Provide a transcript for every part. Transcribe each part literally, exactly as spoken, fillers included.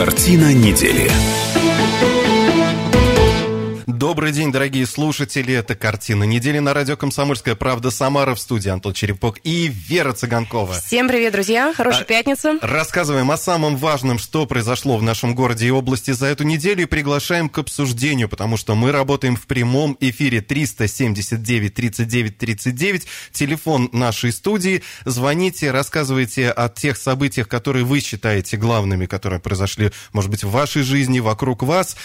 Картина недели. Добрый день, дорогие слушатели. Это «Картина недели» на радио «Комсомольская правда» Самара. В студии Антон Черепок и Вера Цыганкова. Всем привет, друзья. Хорошей а, пятницы. Рассказываем о самом важном, что произошло в нашем городе и области за эту неделю, и приглашаем к обсуждению, потому что мы работаем в прямом эфире. Триста семьдесят девять тридцать девять тридцать девять, телефон нашей студии. Звоните, рассказывайте о тех событиях, которые вы считаете главными, которые произошли, может быть, в вашей жизни, вокруг вас,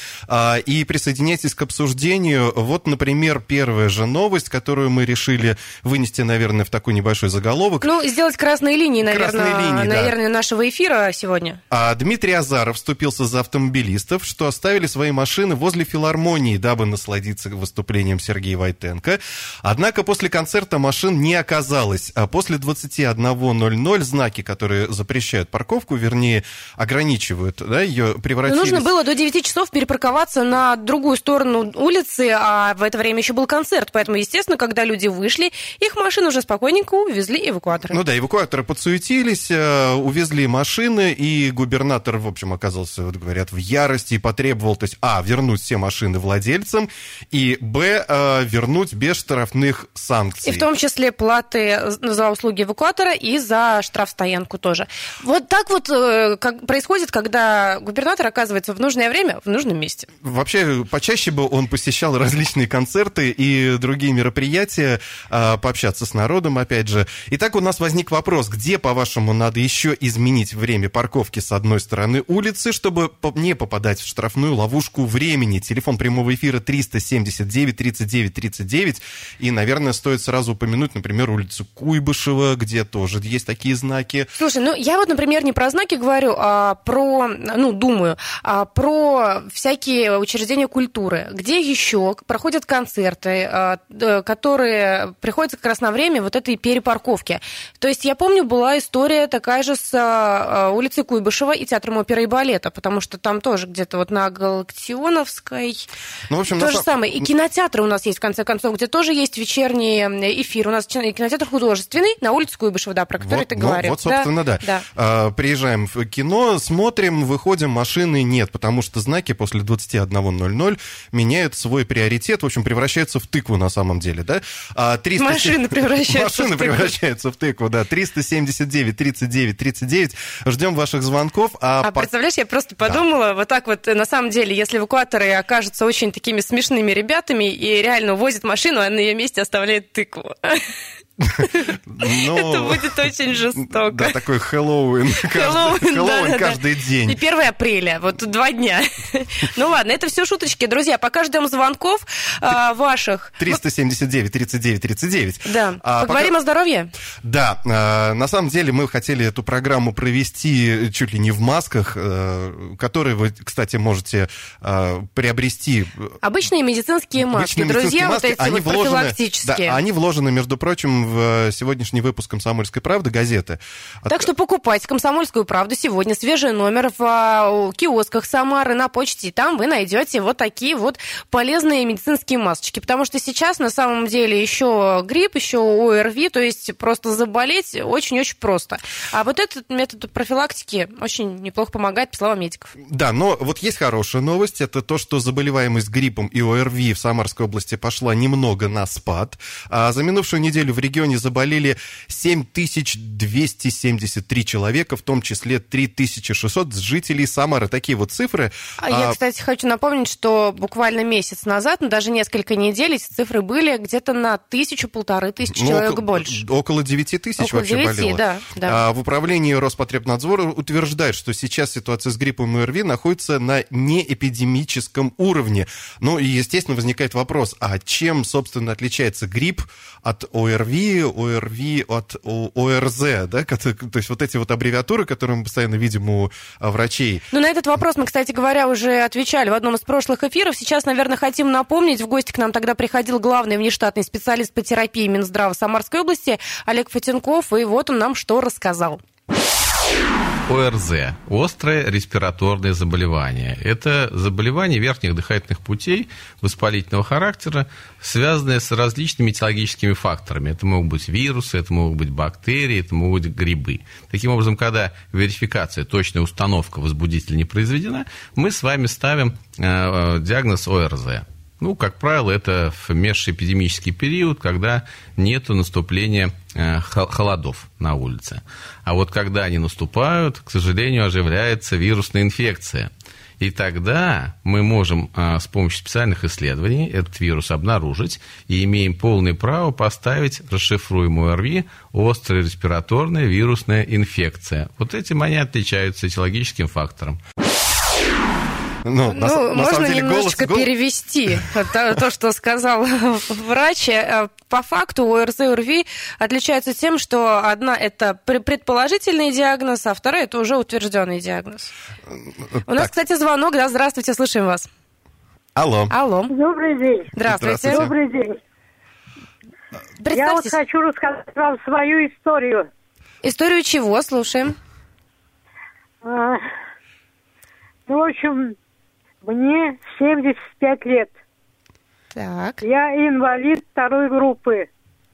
и присоединяйтесь к обсуждению. Вот, например, первая же новость, которую мы решили вынести, наверное, в такой небольшой заголовок. Ну, сделать красные линии, наверное, красные линии, наверное, да. нашего эфира сегодня. А Дмитрий Азаров вступился за автомобилистов, что оставили свои машины возле филармонии, дабы насладиться выступлением Сергея Войтенко. Однако после концерта машин не оказалось. А после двадцати одного ноль ноль знаки, которые запрещают парковку, вернее, ограничивают, да, ее превратились... Но нужно было до девяти часов перепарковаться на другую сторону улицы, а в это время еще был концерт, поэтому, естественно, когда люди вышли, их машины уже спокойненько увезли эвакуаторы. Ну да, эвакуаторы подсуетились, увезли машины, и губернатор, в общем, оказался, вот говорят, в ярости и потребовал, то есть, а, вернуть все машины владельцам, и, б, вернуть без штрафных санкций. И в том числе платы за услуги эвакуатора и за штрафстоянку тоже. Вот так вот как происходит, когда губернатор оказывается в нужное время в нужном месте. Вообще, почаще бы он посещал различные концерты и другие мероприятия, пообщаться с народом, опять же. Итак, у нас возник вопрос, где, по-вашему, надо еще изменить время парковки с одной стороны улицы, чтобы не попадать в штрафную ловушку времени? Телефон прямого эфира триста семьдесят девять тридцать девять тридцать девять. И, наверное, стоит сразу упомянуть, например, улицу Куйбышева, где тоже есть такие знаки. Слушай, ну я вот, например, не про знаки говорю, а про, ну, думаю, а про всякие учреждения культуры, где еще проходят концерты, которые приходятся как раз на время вот этой перепарковки. То есть я помню, была история такая же с улицей Куйбышева и театром оперы и балета, потому что там тоже где-то вот на Галактионовской ну, в общем, то на... же самое. И кинотеатры у нас есть, в конце концов, где тоже есть вечерний эфир. У нас кинотеатр художественный на улице Куйбышева, да, про который вот, ты ну, говоришь. Вот, собственно, да. да. да. Приезжаем в кино, смотрим, выходим, машины нет, потому что знаки после двадцати одного ноль ноль меняют свой приоритет, в общем, превращаются в тыкву на самом деле, да? А триста... Машины превращаются Машины в тыкву. превращаются в тыкву, да. триста семьдесят девять тридцать девять тридцать девять. Ждем ваших звонков. А, а пар... представляешь, я просто подумала, да. вот так вот, на самом деле, если эвакуаторы окажутся очень такими смешными ребятами и реально увозят машину, а на ее месте оставляет тыкву. Но... Это будет очень жестоко. Да, такой Хэллоуин. Хэллоуин, Хэллоуин да, каждый да. день. И первого апреля, вот два дня. Ну ладно, это все шуточки. Друзья, пока ждем звонков а, ваших. триста семьдесят девять тридцать девять тридцать девять. Да, а, поговорим пока... о здоровье. Да, а, на самом деле мы хотели эту программу провести чуть ли не в масках, а, которые вы, кстати, можете а, приобрести. Обычные медицинские маски, Обычные друзья, медицинские маски, вот эти вот вложены, профилактические. Да, они вложены, между прочим, в сегодняшний выпуск «Комсомольской правды» газеты. Так От... что покупайте «Комсомольскую правду» сегодня. Свежий номер в киосках Самары, на почте. И там вы найдете вот такие вот полезные медицинские масочки. Потому что сейчас, на самом деле, еще грипп, еще ОРВИ, то есть просто заболеть очень-очень просто. А вот этот метод профилактики очень неплохо помогает, по словам медиков. Да, но вот есть хорошая новость. Это то, что заболеваемость гриппом и ОРВИ в Самарской области пошла немного на спад. А за минувшую неделю в регионе заболели болели семь тысяч двести семьдесят три человека, в том числе три тысячи шестьсот жителей Самары. Такие вот цифры. Я, кстати, хочу напомнить, что буквально месяц назад, ну, даже несколько недель, эти цифры были где-то на тысячу-полторы тысячи ну, человек около, больше. Около девяти тысяч около вообще девяти, болело. Да, да. А в управлении Роспотребнадзора утверждают, что сейчас ситуация с гриппом и ОРВИ находится на неэпидемическом уровне. Ну и, естественно, возникает вопрос, а чем, собственно, отличается грипп от ОРВИ, ОРВИ от ОРЗ, да? То есть вот эти вот аббревиатуры, которые мы постоянно видим у врачей. Ну, на этот вопрос мы, кстати говоря, уже отвечали в одном из прошлых эфиров. Сейчас, наверное, хотим напомнить. В гости к нам тогда приходил главный внештатный специалист по терапии Минздрава Самарской области Олег Фатенков, и вот он нам что рассказал. О Эр Зэ – острое респираторное заболевание. Это заболевание верхних дыхательных путей воспалительного характера, связанное с различными этиологическими факторами. Это могут быть вирусы, это могут быть бактерии, это могут быть грибы. Таким образом, когда верификация, точная установка возбудителя не произведена, мы с вами ставим э, диагноз О Эр Зэ. Ну, как правило, это в межэпидемический период, когда нет наступления холодов на улице. А вот когда они наступают, к сожалению, оживляется вирусная инфекция. И тогда мы можем с помощью специальных исследований этот вирус обнаружить и имеем полное право поставить расшифруемую О Эр Ви острая респираторная вирусная инфекция. Вот этим они отличаются этиологическим фактором. Ну, ну на, можно на самом деле, немножечко голос, перевести то, то, что сказал врач. По факту О Эр Зэ и О Эр Ви отличаются тем, что одна – это предположительный диагноз, а вторая – это уже утвержденный диагноз. Так. У нас, кстати, звонок. Да, здравствуйте, слушаем вас. Алло. Алло. Добрый день. Здравствуйте. Добрый день. Я вот хочу рассказать вам свою историю. Историю чего? Слушаем. А, ну, в общем... Мне семьдесят пять лет. Так. Я инвалид второй группы.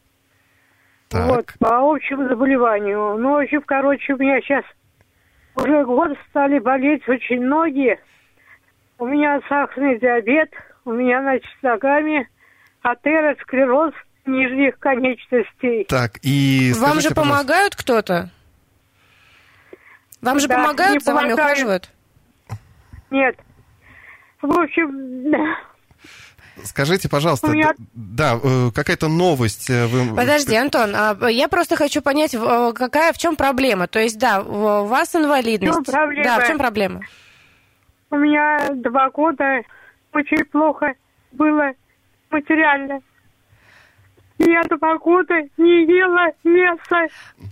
Так. Вот, по общему заболеванию. Ну, в общем, короче, у меня сейчас уже год стали болеть очень многие. У меня сахарный диабет, у меня, значит, с ногами атеросклероз нижних конечностей. Так, и скажите, вам же помогают кто-то? Вам же да, помогают, за вами ухаживают? Нет. В общем, скажите, пожалуйста, меня... да, какая-то новость. Вы... Подожди, Антон, я просто хочу понять, какая, в чем проблема. То есть, да, у вас инвалидность. В чем проблема? Да, в чем проблема? У меня два года очень плохо было материально. Я два года не ела мясо.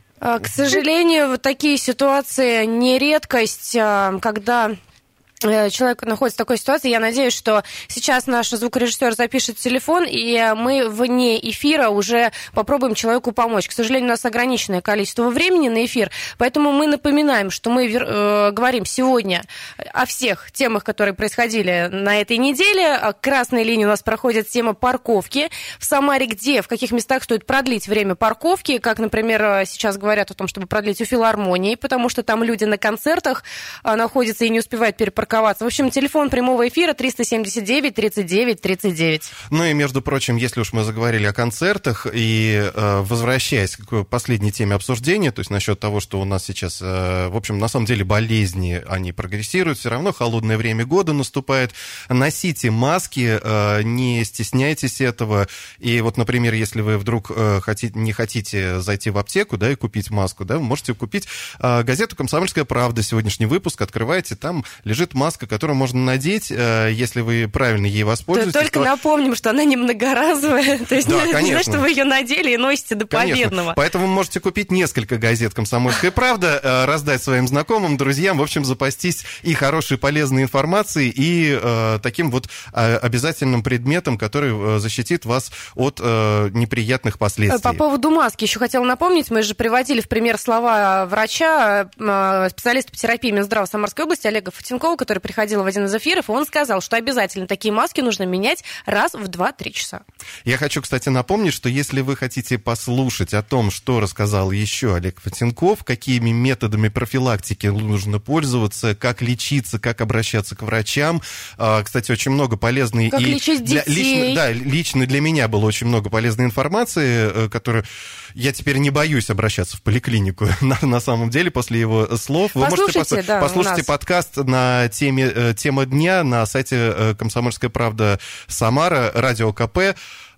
К сожалению, вот такие ситуации не редкость, когда... человек находится в такой ситуации. Я надеюсь, что сейчас наш звукорежиссер запишет телефон, и мы вне эфира уже попробуем человеку помочь. К сожалению, у нас ограниченное количество времени на эфир, поэтому мы напоминаем, что мы э, говорим сегодня о всех темах, которые происходили на этой неделе. Красной линией у нас проходит тема парковки. В Самаре где, в каких местах стоит продлить время парковки, как, например, сейчас говорят о том, чтобы продлить у филармонии, потому что там люди на концертах находятся и не успевают перепарковаться. В общем, телефон прямого эфира триста семьдесят девять тридцать девять тридцать девять. Ну и, между прочим, если уж мы заговорили о концертах, и э, возвращаясь к последней теме обсуждения, то есть насчет того, что у нас сейчас, э, в общем, на самом деле болезни, они прогрессируют, все равно холодное время года наступает. Носите маски, э, не стесняйтесь этого. И вот, например, если вы вдруг э, хотите, не хотите зайти в аптеку, да, и купить маску, да, вы можете купить э, газету «Комсомольская правда», сегодняшний выпуск, открываете, там лежит маска, которую можно надеть, если вы правильно ей воспользуетесь. Только то... напомним, что она не многоразовая. То есть да, не значит, что вы ее надели и носите до победного. Конечно. Поэтому вы можете купить несколько газет «Комсомольская правда», раздать своим знакомым, друзьям, в общем, запастись и хорошей, полезной информацией, и э, таким вот обязательным предметом, который защитит вас от э, неприятных последствий. По поводу маски еще хотела напомнить, мы же приводили в пример слова врача, специалиста по терапии Минздрава Самарской области Олега Фатенкова, который приходил в один из эфиров, и он сказал, что обязательно такие маски нужно менять раз в два-три часа. Я хочу, кстати, напомнить, что если вы хотите послушать о том, что рассказал еще Олег Фатенков, какими методами профилактики нужно пользоваться, как лечиться, как обращаться к врачам, кстати, очень много полезной... Как и лечить детей. Для, лично, да, лично для меня было очень много полезной информации, которую я теперь не боюсь обращаться в поликлинику на, на самом деле после его слов. Вы послушайте, можете да, послушайте подкаст на теме «Тема дня» на сайте «Комсомольская правда» Самара, радио КП.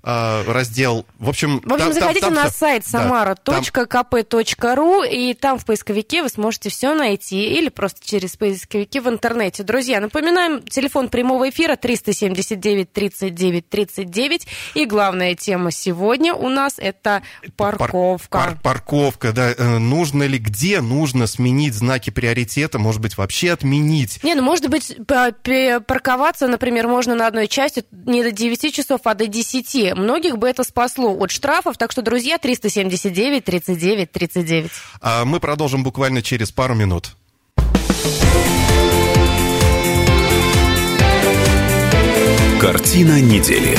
Раздел, в общем... В общем, там, заходите там, там на все. сайт самара точка ка пэ точка ру, и там в поисковике вы сможете все найти, или просто через поисковики в интернете. Друзья, напоминаем, телефон прямого эфира триста семьдесят девять тридцать девять тридцать девять, и главная тема сегодня у нас это парковка. Пар- пар- парковка, да. Нужно ли, где нужно сменить знаки приоритета, может быть, вообще отменить? Не, ну, может быть, парковаться, например, можно на одной части не до девяти часов, а до десяти. Многих бы это спасло от штрафов, так что, друзья, триста семьдесят девять тридцать девять тридцать девять. А мы продолжим буквально через пару минут. Картина недели.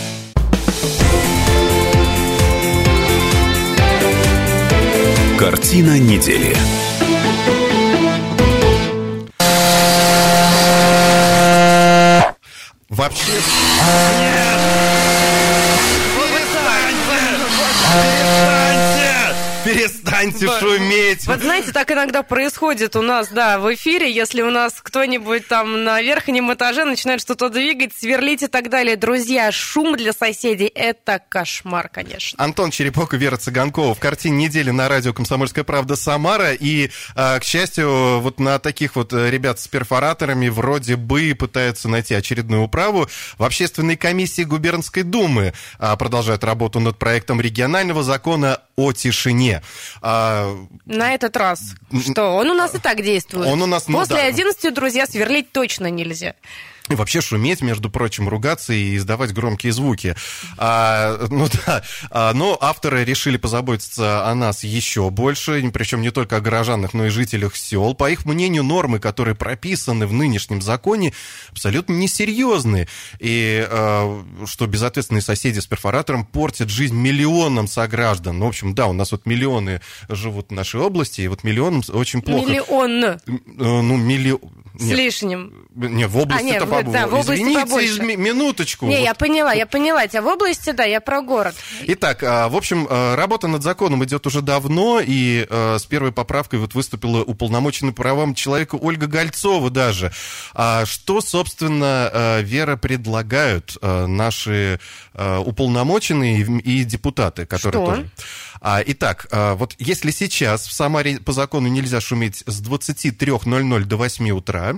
Картина недели. Вообще... Перестаньте шуметь! Вот знаете, так иногда происходит у нас, да, в эфире, если у нас кто-нибудь там на верхнем этаже начинает что-то двигать, сверлить и так далее. Друзья, шум для соседей – это кошмар, конечно. Антон Черепок и Вера Цыганкова в «Картине недели» на радио «Комсомольская правда» Самара. И, к счастью, вот на таких вот ребят с перфораторами вроде бы пытаются найти очередную управу. В общественной комиссии Губернской думы продолжают работу над проектом регионального закона о тишине. А... На этот раз что? Он у нас и так действует. Он у нас, ну, После да. одиннадцати, друзья, сверлить точно нельзя. И вообще шуметь, между прочим, ругаться и издавать громкие звуки. А, ну да, а, но авторы решили позаботиться о нас еще больше, причем не только о горожанах, но и жителях сел. По их мнению, нормы, которые прописаны в нынешнем законе, абсолютно несерьезные. И а, что безответственные соседи с перфоратором портят жизнь миллионам сограждан. Ну, в общем, да, у нас вот миллионы живут в нашей области, и вот миллионам очень плохо. Миллион. Ну, миллион... С нет. лишним. Не, в области-то а, побольше. Да, в области Извините, побольше. минуточку. Не, вот. я поняла, я поняла. А в области, да, я про город. Итак, в общем, работа над законом идет уже давно, и с первой поправкой вот выступила уполномоченная по правам человека Ольга Гольцова даже. Что, собственно, Вера, предлагают наши уполномоченные и депутаты, которые Что? тоже... Итак, вот если сейчас в Самаре по закону нельзя шуметь с двадцати трёх ноль-ноль до восьми утра,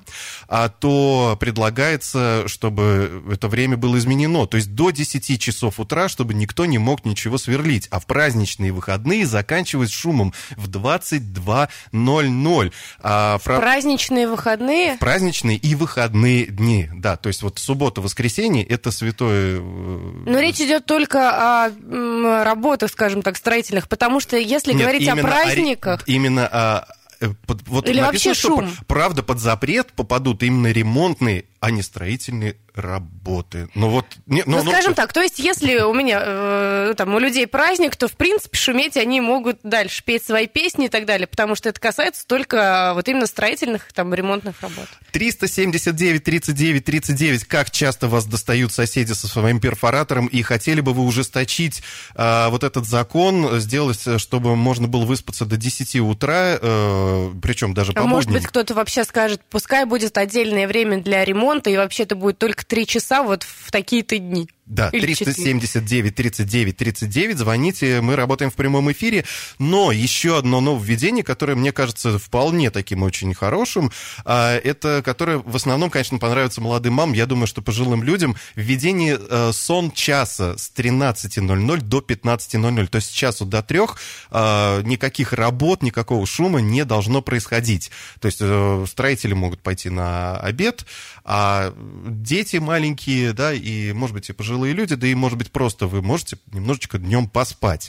то предлагается, чтобы это время было изменено, то есть до десяти часов утра, чтобы никто не мог ничего сверлить, а в праздничные выходные заканчивать шумом в двадцать два ноль-ноль. А в праздничные выходные? В праздничные и выходные дни, да, то есть вот суббота, воскресенье – это святое... Но речь идет только о работах, скажем так, строительных. Потому что если Нет, говорить о праздниках... О, именно о... Под, вот Или написано, вообще шум. Что, правда, под запрет попадут именно ремонтные, а не строительные работы. Но вот, не, ну, ну, скажем ну, так, то есть если у меня, э, там, у людей праздник, то, в принципе, шуметь они могут дальше, петь свои песни и так далее, потому что это касается только вот именно строительных, там, ремонтных работ. триста семьдесят девять тридцать девять тридцать девять. Как часто вас достают соседи со своим перфоратором, и хотели бы вы ужесточить э, вот этот закон, сделать, чтобы можно было выспаться до десяти утра, э, причем даже по А будням. может быть, кто-то вообще скажет, пускай будет отдельное время для ремонта, и вообще это будет только три часа вот в такие-то дни. Да, триста семьдесят девять тридцать девять тридцать девять, звоните, мы работаем в прямом эфире. Но еще одно нововведение, которое, мне кажется, вполне таким очень хорошим, это которое в основном, конечно, понравится молодым мамам, я думаю, что пожилым людям, введение сон часа с тринадцати ноль-ноль до пятнадцати ноль-ноль, то есть с часу до трех никаких работ, никакого шума не должно происходить. То есть строители могут пойти на обед, а дети маленькие, да, и, может быть, и пожилые люди, да и, может быть, просто вы можете немножечко днем поспать.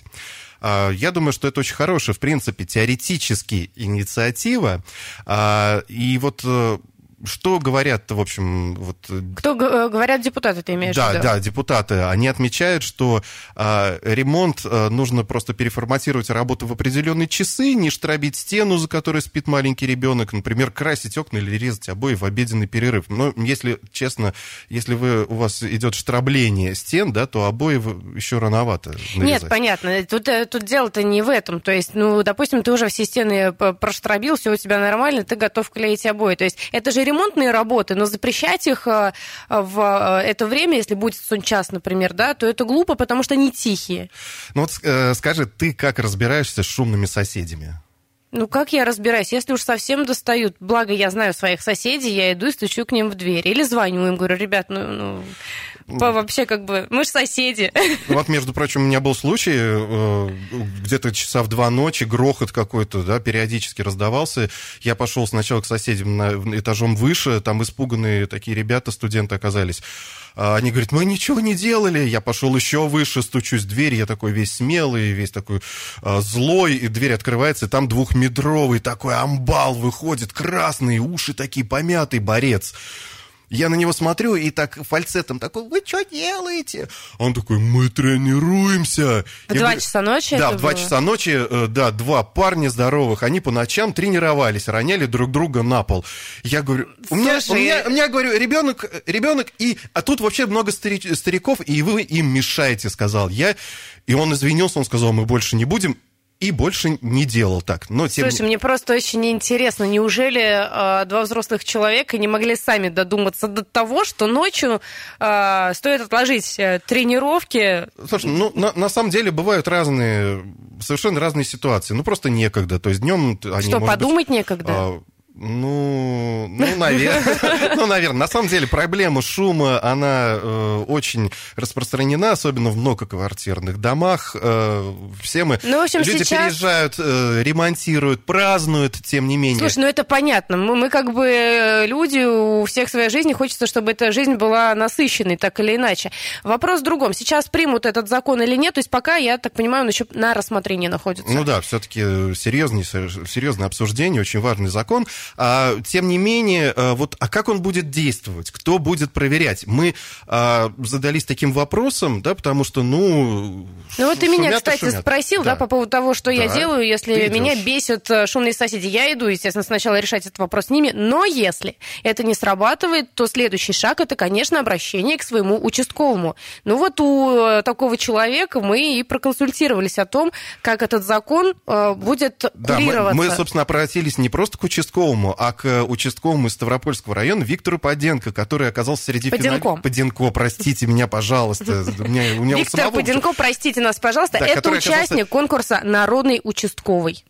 Я думаю, что это очень хорошая, в принципе, теоретически инициатива. И вот... Что говорят-то, в общем... Вот... Кто говорят депутаты, ты имеешь да, в виду? Да, депутаты. Они отмечают, что э, ремонт э, нужно просто переформатировать работу в определенные часы, не штробить стену, за которой спит маленький ребенок, например, красить окна или резать обои в обеденный перерыв. Но, если честно, если вы, у вас идет штробление стен, да, то обои еще рановато нарезать. Нет, понятно. Тут, тут дело-то не в этом. То есть, ну, допустим, ты уже все стены проштробил, все у тебя нормально, ты готов клеить обои. То есть, это же ремонт ремонтные работы, но запрещать их в это время, если будет сон-час, например, да, то это глупо, потому что они тихие. Ну вот э, скажи, ты как разбираешься с шумными соседями? Ну, как я разбираюсь? Если уж совсем достают, благо я знаю своих соседей, я иду и стучу к ним в дверь. Или звоню им, говорю, ребят, ну... ну... Вообще, как бы, мы же соседи. Вот, между прочим, у меня был случай, где-то часа в два ночи, грохот какой-то, да, периодически раздавался. Я пошел сначала к соседям на этажом выше, там испуганные такие ребята, студенты оказались. Они говорят, мы ничего не делали. Я пошел еще выше, стучусь в дверь, я такой весь смелый, весь такой а, злой, и дверь открывается, и там двухметровый такой амбал выходит, красный, уши такие помятый борец. Я на него смотрю, и так фальцетом такой: вы что делаете? Он такой: мы тренируемся. В два говорю, часа ночи? Да, в два было? часа ночи, да, два парня здоровых, они по ночам тренировались, роняли друг друга на пол. Я говорю, у меня, у меня, у меня говорю, ребенок, ребенок, и, а тут вообще много стариков, и вы им мешаете, сказал я. И он извинился, он сказал: мы больше не будем. И больше не делал так. Но тем... Слушай, мне просто очень интересно, неужели э, два взрослых человека не могли сами додуматься до того, что ночью э, стоит отложить э, тренировки? Слушай, ну, на, на самом деле бывают разные, совершенно разные ситуации. Ну, просто некогда. То есть днем они, что, подумать быть, некогда? Э, Ну, ну, наверное. Ну, наверное. На самом деле проблема шума, она э, очень распространена, особенно в многоквартирных домах. Э, все мы... Ну, в общем, люди сейчас... переезжают, э, ремонтируют, празднуют, тем не менее. Слушай, ну это понятно. Мы, мы как бы люди, у всех своя жизнь, и хочется, чтобы эта жизнь была насыщенной, так или иначе. Вопрос в другом. Сейчас примут этот закон или нет? То есть пока, я так понимаю, он еще на рассмотрении находится. Ну да, все-таки серьезное, серьезное обсуждение, очень важный закон. А, тем не менее, вот, а как он будет действовать? Кто будет проверять? Мы а, задались таким вопросом, да, потому что, ну... Ну вот ты меня, кстати, шумят. спросил, да. да, по поводу того, что да. я делаю, если ты меня идешь. бесят шумные соседи. Я иду, естественно, сначала решать этот вопрос с ними, но если это не срабатывает, то следующий шаг – это, конечно, обращение к своему участковому. Ну вот у такого человека мы и проконсультировались о том, как этот закон будет да, курироваться. Мы, мы, собственно, обратились не просто к участковому, а к участковому из Ставропольского района Виктору Поденко, который оказался среди финалистов. Поденко, простите меня, пожалуйста. Виктор Поденко, простите нас, пожалуйста. Да, это участник оказался... конкурса «Народный участковый».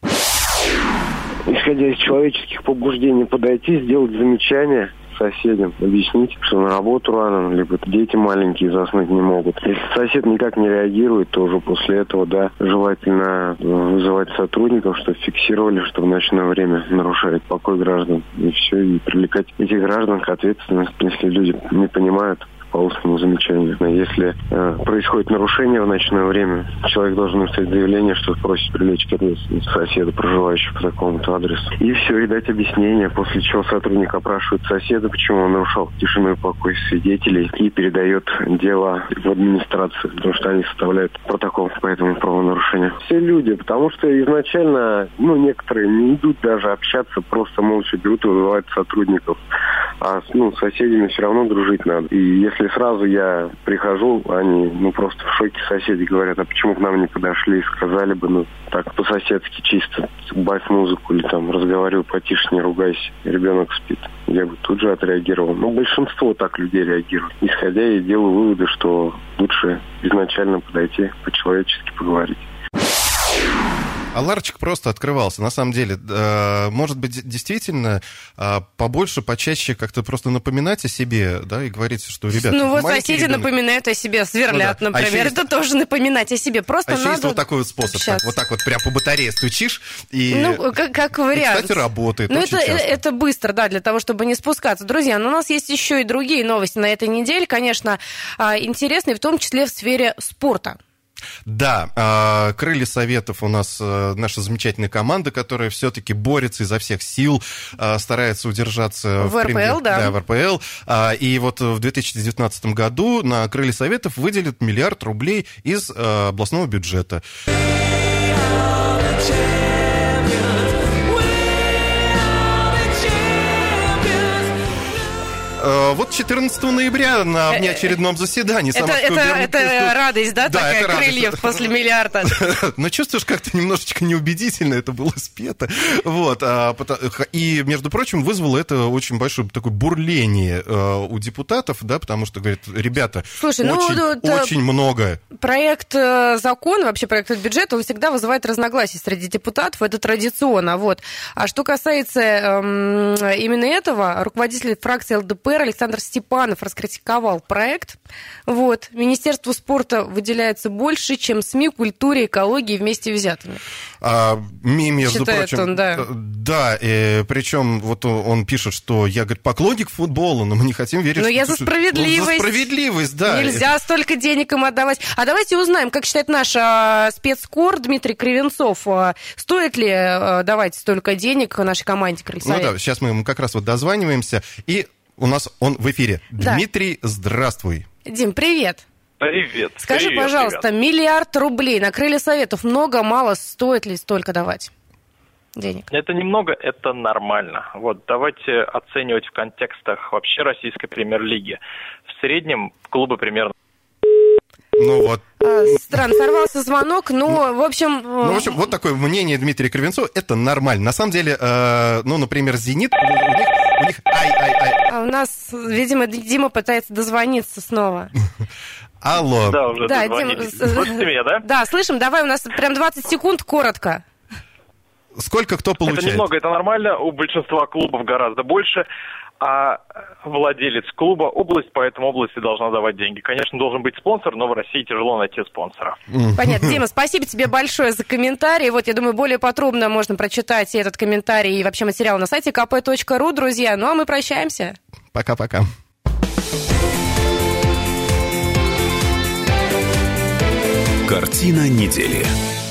Исходя из человеческих побуждений, подойти, сделать замечание соседям, объяснить, что на работу рано, либо дети маленькие заснуть не могут. Если сосед никак не реагирует, то уже после этого, да, желательно вызывать сотрудников, чтобы фиксировали, что в ночное время нарушает покой граждан. И все, и привлекать этих граждан к ответственности, если люди не понимают по устному замечанию. Если э, происходит нарушение в ночное время, человек должен написать заявление, что просит привлечь к ответственности соседа, проживающего по такому-то адресу. И все, и дать объяснение, после чего сотрудник опрашивает соседа, почему он нарушал тишину и покой свидетелей, и передает дело в администрацию, потому что они составляют протокол по этому правонарушению. Все люди, потому что изначально, ну, некоторые не идут даже общаться, просто молча берут и вызывают сотрудников. А ну, с соседями все равно дружить надо. И если Если сразу я прихожу, они ну просто в шоке, соседи говорят: а почему к нам не подошли, сказали бы, ну так по-соседски чисто, бавь музыку или там разговаривай потише, не ругайся, ребенок спит. Я бы тут же отреагировал. Но большинство так людей реагирует. Исходя, я делаю выводы, что лучше изначально подойти, по-человечески поговорить. А ларчик просто открывался. На самом деле, э, может быть, действительно э, побольше, почаще как-то просто напоминать о себе, да, и говорить, что, ребята... Ну вот соседи ребенок... напоминают о себе, сверлят, ну, да. например. А это есть... тоже напоминать о себе. Просто а еще надо есть вот такой вот способ. Так, вот так вот прям по батарее стучишь, и... Ну, как, как вариант. И, кстати, работает ну, очень это, часто. Это быстро, да, для того, чтобы не спускаться. Друзья, но у нас есть еще и другие новости на этой неделе, конечно, интересные, в том числе в сфере спорта. Да, крылья советов у нас наша замечательная команда, которая все-таки борется изо всех сил, старается удержаться в, в эр пэ эл, да. Да, в эр пэ эл. И вот в две тысячи девятнадцатом году на крылья советов выделят миллиард рублей из областного бюджета. Вот четырнадцатого ноября на внеочередном заседании это, это, это радость, да, да такая, крыльев радость. После миллиарда? Но чувствуешь, как-то немножечко неубедительно это было спето. Вот. И, между прочим, вызвало это очень большое такое бурление у депутатов, да, потому что, говорят, ребята, Слушай, очень, ну, очень много. Проект закона, вообще проект бюджета, он всегда вызывает разногласия среди депутатов, это традиционно. Вот. А что касается эм, именно этого, руководитель фракции эл дэ пэ эр Александр Степанов раскритиковал проект. Вот. Министерству спорта выделяется больше, чем СМИ, культуре, экологии вместе взятыми. А, между Считает прочим, он, да. Да, и, причем вот он пишет, что я, говорит, поклонник футбола, но мы не хотим верить. Но что я за справедливость. За справедливость, да. Нельзя столько денег им отдавать. А давайте узнаем, как считает наш а, спецкор Дмитрий Кривенцов, а, стоит ли а, давать столько денег нашей команде «Крылья Советов»? Ну да, сейчас мы ему как раз вот дозваниваемся. И у нас он в эфире. Да. Дмитрий, здравствуй. Дим, привет. Привет. Скажи, Привет, пожалуйста, ребят. миллиард рублей на крылья Советов много, мало, стоит ли столько давать денег? Это немного, это нормально. Вот, давайте оценивать в контекстах вообще российской премьер-лиги. В среднем клубы примерно... Ну вот. А, странно, сорвался звонок, но, в общем... Ну, в общем, вот такое мнение Дмитрия Кривенцова, это нормально. На самом деле, э, ну, например, «Зенит», у них, у них ай-ай-ай. А у нас, видимо, Дима пытается дозвониться снова. Алло. Да, уже Да, дозвонились. Дим, Слышите меня, да? Да, слышим, давай, у нас прям двадцать секунд, коротко. Сколько кто получает? Это немного, это нормально. У большинства клубов гораздо больше. А владелец клуба, область, поэтому области должна давать деньги. Конечно, должен быть спонсор, но в России тяжело найти спонсора. Понятно. Дима, спасибо тебе большое за комментарий. Вот, я думаю, более подробно можно прочитать и этот комментарий, и вообще материал на сайте ка пэ точка ру, друзья. Ну, а мы прощаемся. Пока-пока. Картина недели.